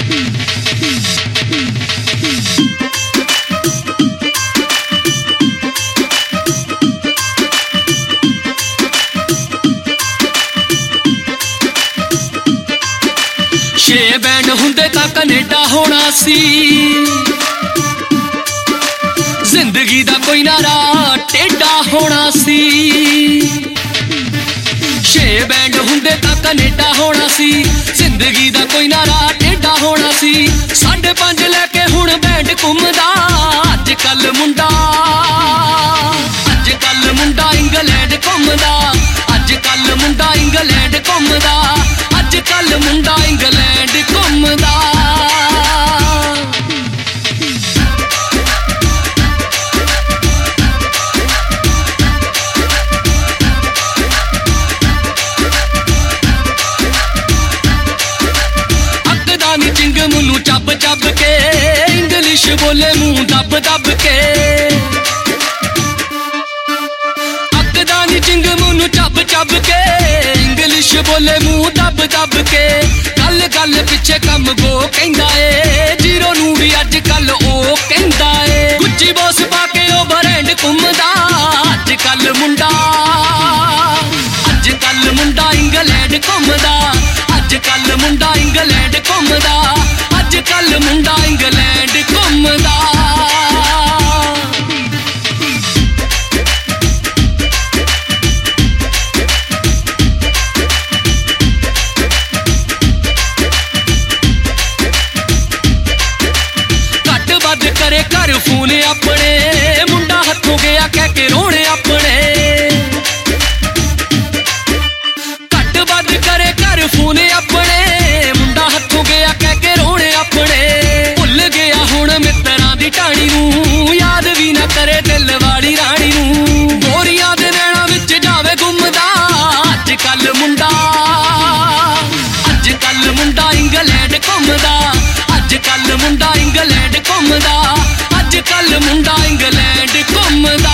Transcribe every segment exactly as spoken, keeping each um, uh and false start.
छे बैंड हुंदे तां कनेडा होना सी, जिंदगी दा कोई नारा टेढ़ा होना सी। छे बैंड हुंदे तां कनेडा होना सी, जिंदगी दा कोई नारा टेढ़ा होना सी। साढ़े पंज लैके हुण बैंड घुमदा अज कल मुंडा, अज कल मुंडा इंग्लैंड घुमदा, अज कल मुंडा इंग्लैंड घुमदा, अज कल मुंडा इंग्लैंड घुमदा। अकदा नी चिंगम नू चब चब के, इंग्लिश बोले मुंह दब दब के। अकदा नी चिंगम नू चब चब के, इंग्लिश बोले मुंह दब दब के। गल गल पिछे कम गो कहंदा ए, जीरो नू भी अज कल ओ कहंदा ए। गुच्ची बॉस पाके ओ ब्रांड घुमदा अज कल मुंडा, अज कल मुंडा इंग्लैंड घुमदा, अज कल मुंडा इंग्लैंड घुमदा, अज कल मुंडा इंग्लैंड घुमदा। करे घर फोन अपने, मुंडा हथों गया कह के रोने अपने। घट बद करे घर फोन अपने, मुंडा हथों गया कह के रोने अपने। भुल गया हुण मित्तरां दी टाणी नूं, याद भी ना करे दिल वाली राणी नूं। गोरियां दे नैणां विच जावे घुमदा अज कल मुंडा, अज कल मुंडा इंग्लैंड घुमदा, अज कल मुंडा इंग्लैंड घुमदा, अज कल मुंडा इंग्लैंड घुमदा।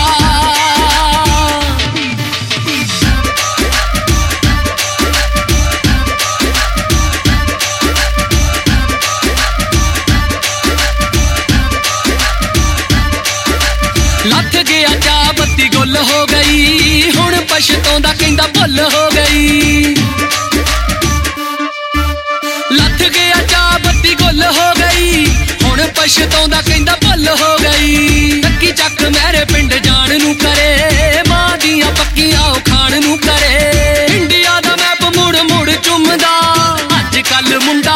लथ गया चा बत्ती गुल हो गई, हुण पछताउंदा कहंदा भुल हो गई। लथ गया चा बत्ती गुल हो गई, हुण पछताउंदा कहंदा भुल हो गई। टक्की चक मेरे पिंड जाण नू करे, मां दियां पक्कियां ओ खाण नू करे। इंडिया दा मैप मुड़ मुड़ चुमदा अज कल मुंडा,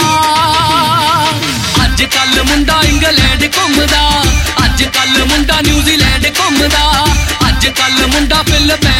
अज कल मुंडा इंग्लैंड घुमदा, अज कल मुंडा न्यूजीलैंड घुमदा, अज कल मुंडा फिलिपैन